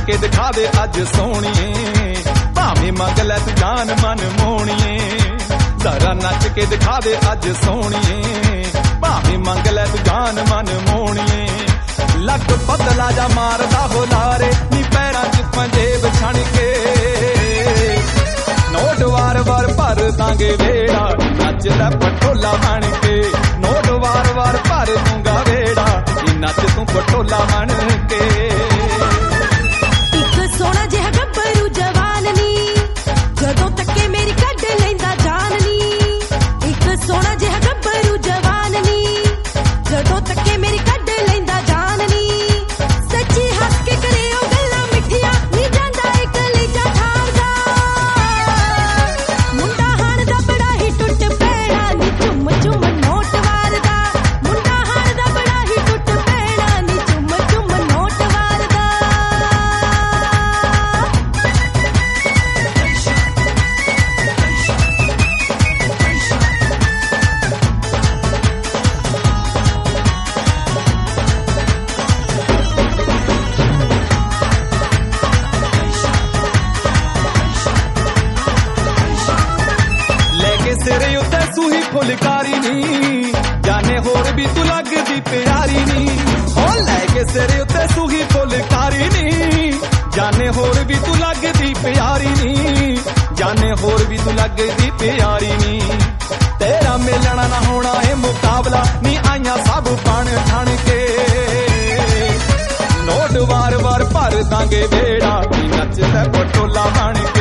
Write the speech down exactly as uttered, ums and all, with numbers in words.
के दिखा दे अज सोहणीए, भावें मंग लै तू जान मन मोहणीए। जरा नच के दिखा दे अज सोहणीए, भावें मंग लै तू जान मन मोहणीए। लक पतला जा मारदा हो लारे, नी पैरां च पंजेब छण के। नोट वार वार भर दांगे वेड़ा, नच लै पटोला बन के। नोट वार वार भर दूंगा वेड़ा, नच तू पटोला बन के। एक सोहना जिहा गब्बरू जवान नी, जदों तक्के मेरी कढ लैंदा जान नी। एक सोहना जिहा गब्बरू जवान नी, जदों तक्के मेरी कढ लैंदा जान नी। सच्ची हस के करे ओ गल्लां मिठियां, नी जांदा इक कलेजा ठारदा। मुंडा हाण दा बड़ा ही टुट पैणा, नी चुम चुम नोट वारदा। मुंडा हाण दा बड़ा ही टुट पैणा, नी चुम चुम नोट वारदा। लेके सिरे उत्ते सूही फुलकारी नी, जाने होर भी तू लगदी प्यारी नी। ओ लेके सिरे उत्ते सूही फुलकारी नी, जाने होर भी तू लगदी प्यारी नी। जाने होर भी तू लगदी प्यारी नी। तेरा मिलना ना होना है मुकाबला, नी आईयां सब बन ठण के। नोट वार वार भर दांगे वेड़ा, नी नच लै पटोला बन के।